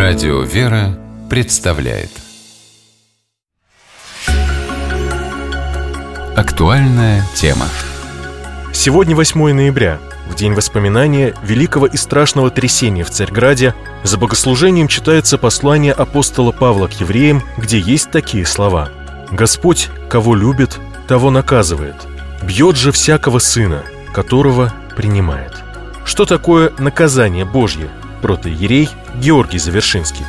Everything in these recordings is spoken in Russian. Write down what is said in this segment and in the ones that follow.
Радио «Вера» представляет актуальная тема. Сегодня 8 ноября, в день воспоминания великого и страшного трясения в Царьграде, за богослужением читается послание апостола Павла к евреям, где есть такие слова: «Господь, кого любит, того наказывает, бьет же всякого сына, которого принимает». Что такое наказание Божье? Протоиерей Георгий Завершинский.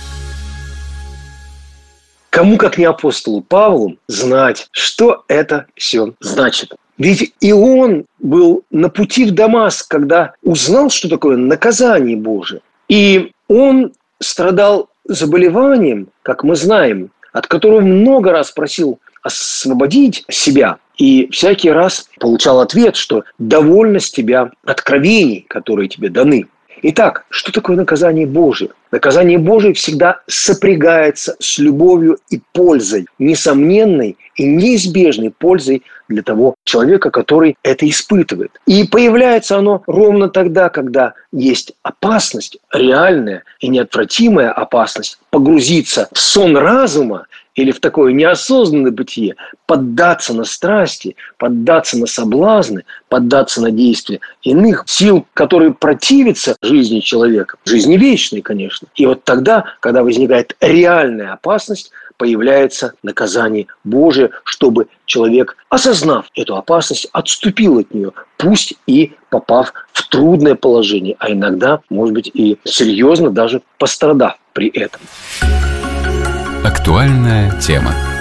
Кому, как не апостолу Павлу, знать, что это все значит. Ведь и он был на пути в Дамаск, когда узнал, что такое наказание Божие. И он страдал заболеванием, как мы знаем, от которого много раз просил освободить себя. И всякий раз получал ответ, что довольно с тебя откровений, которые тебе даны. Итак, что такое наказание Божие? Наказание Божие всегда сопрягается с любовью и пользой, несомненной и неизбежной пользой для того человека, который это испытывает. И появляется оно ровно тогда, когда есть опасность, реальная и неотвратимая опасность погрузиться в сон разума или в такое неосознанное бытие, поддаться на страсти, поддаться на соблазны, поддаться на действия иных сил, которые противятся жизни человека, жизни вечной, конечно. И вот тогда, когда возникает реальная опасность, появляется наказание Божие, чтобы человек, осознав эту опасность, отступил от нее, пусть и попав в трудное положение, а иногда, может быть, и серьезно даже пострадав при этом. Актуальная тема.